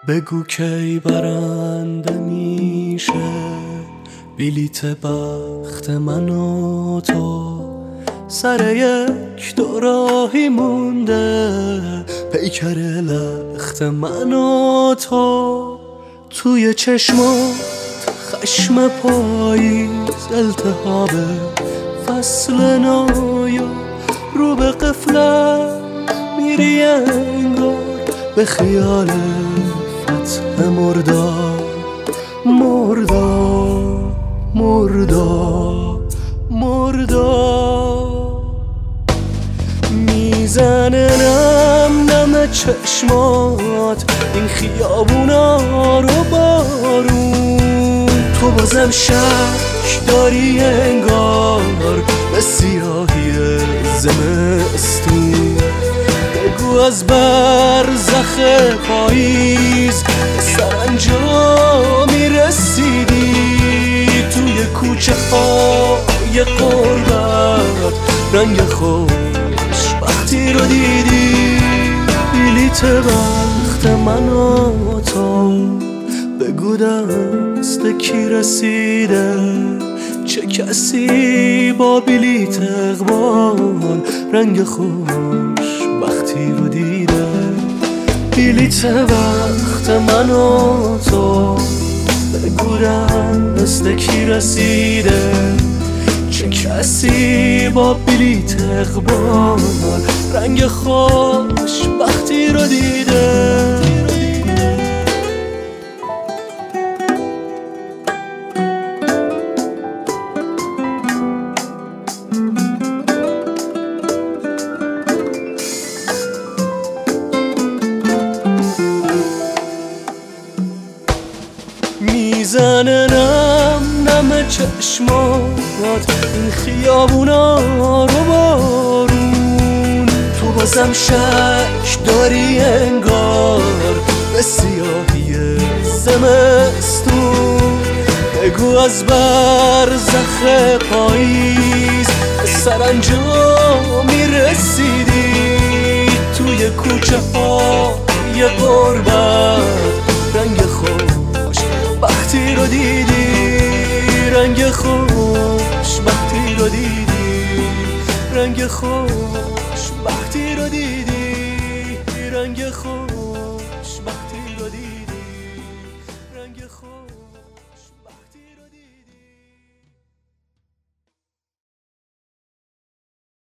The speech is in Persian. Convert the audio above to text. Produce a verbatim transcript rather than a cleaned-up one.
بگو کی برنده میشه بلیت بخت من و تو، سر یک دوراهی مونده پیکر لخت من و تو. توی چشمات خشم پاییز، التهاب فصل نایا، رو به قفلت میری انگار به خیال فتح مرداد. مرداد مرداد مرداد میزنه نم نم چشمات این خیابونا رو بارون. تو بازم شک داری انگار به سیاهی زمستون. بگو از برزخ پاییز سرانجامی رسیدی، توی کوچه های قربت رنگ خوشبختی رو دیدی. بلیت بخت من و تو، بگو دست کی رسیده، چه کسی با بلیت اقبال رنگ خوشبختی رو دیده. بلیت بخت من و تو، بگو دست کی رسیده، چه کسی با بلیت اقبال رنگ خوشبختی رو دیده. میزنه نم نم چشمات این خیابونا رو بارون. تو بازم شک داری انگار به سیاهی زمستون. بگو از برزخ پاییز سرانجامی رسیدی، توی کوچه های غربت رنگ خوشبختی رو دیدی. رنگ خوشبختی رو دیدی، رنگ خوشبختی رو دیدی، رنگ خوش